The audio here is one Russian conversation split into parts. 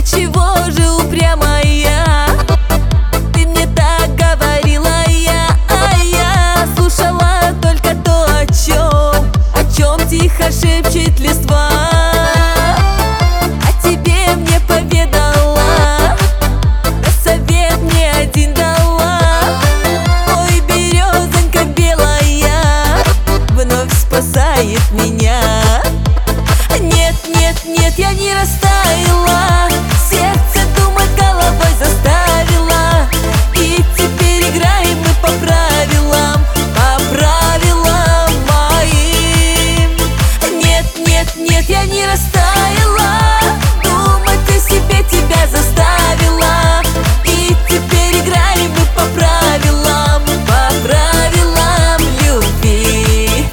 чего же упрямая? Ты мне так говорила, я слушала только то, о чем тихо шепчет листва. А тебе мне поведала, да совет мне один дала. Ой, березонька белая вновь спасает меня. Нет, нет, нет, я не растаяла, сердце думать головой заставила. И теперь играем мы по правилам моим. Нет, нет, нет, я не растаяла, думать о себе тебя заставила. И теперь играем мы по правилам любви.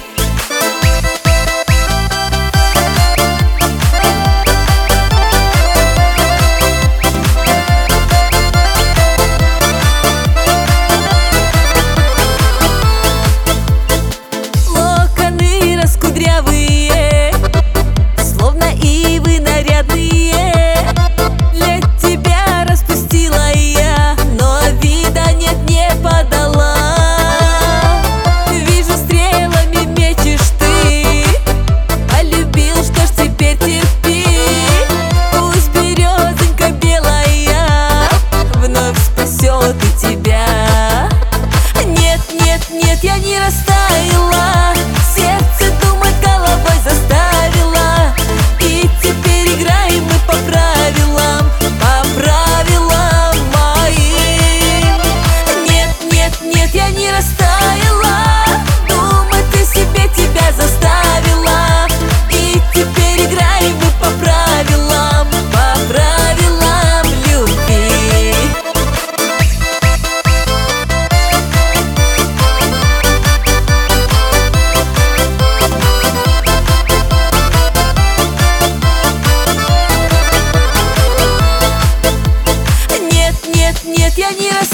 Кудрявые, словно ивы нарядные, для тебя распустила я, но вида нет, не подала. Вижу, стрелами мечешь ты, полюбил, что ж теперь терпи. Пусть березонька белая вновь спасет и тебя. Нет, нет, нет, я не растаяла, сердце думать головой заставила. И теперь играем мы по правилам моим. Нет, нет, нет, я не растаяла, думать о себе тебя заставила. И теперь играем мы по правилам любви. Нет, нет, нет, я не